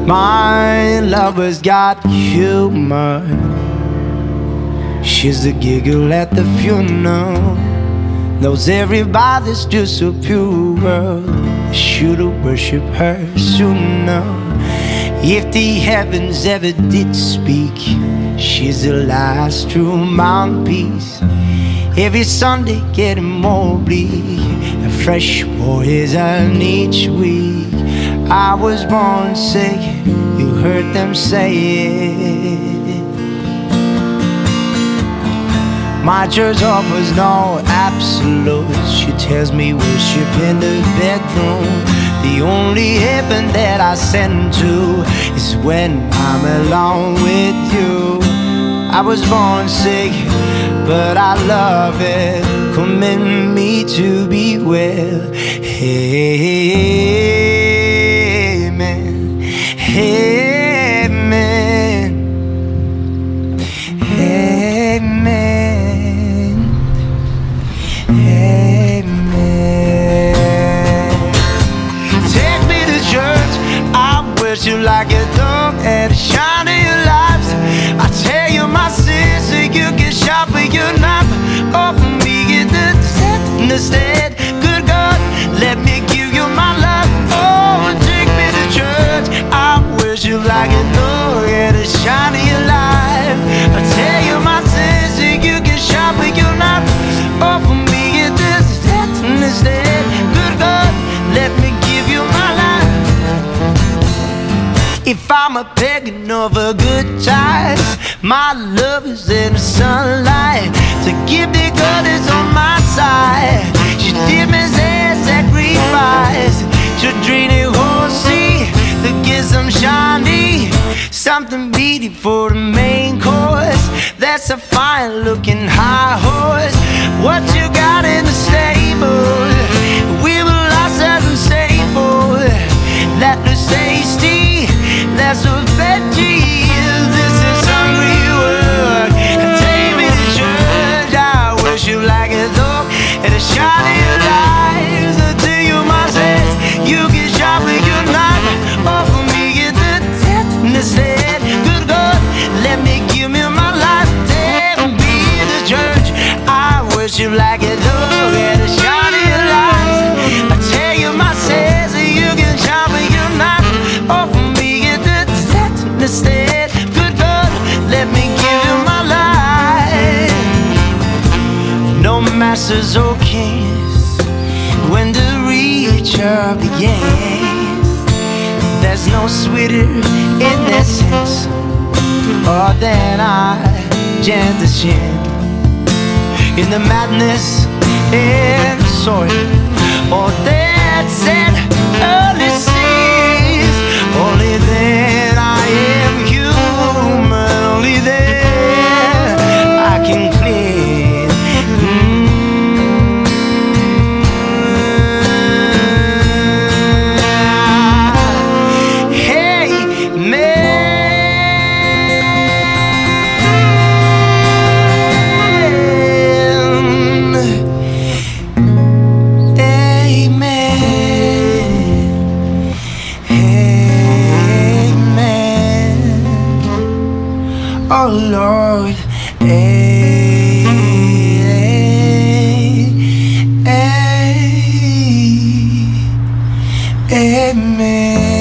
My lover's got humor. She's the giggle at the funeral. Knows everybody's just so pure. Should've worshipped her sooner. If the heavens ever did speak, she's the last true mouthpiece. Every Sunday getting more bleak, a fresh poison each week. I was born sick, you heard them say it. My church offers no absolutes. She tells me worship in the bedroom. The only heaven that I send to is when I'm alone with you. I was born sick, but I love it. Command me to be well. Amen. Amen. Amen. Amen. Take me to church. I wish you like a dog at a shine in your lives. I tell you my sins so you can sharpen your knife. Offer me the set instead. Good God, let me give you my love. Oh, take me to church. I wish you like a dog at a shine in your life. I tell you my sins so you can sharpen your knife. Offer me the set instead. Good God, let me give you my life. If I'm a begging of a good time, my love is in the sunlight. To give the God is on my side. She did me sacrifice to drain the whole sea, to get some shiny, something beating for the main course. That's a fine looking high horse. What you got in the stable? We will lost as unstable. That looks tasty. That's what veggie is. This is hungry work. Take me to church. I wish you like a dog and a shot in your eyes. Until you my sense, you can sharpen your knife. Offer me get the death instead. Good God, let me give me my life. Take me to church. I wish you like a dog and a shot in your eyes. I tell you my sense, you can sharpen your knife. Offer instead, good God, let me give you my life. No masters or kings when the reacher begins. There's no sweeter innocence or than I gentle shin. In the madness and the soil, or that said early seas, only then I am human, only then I can clean. Hey, oh Lord, amen.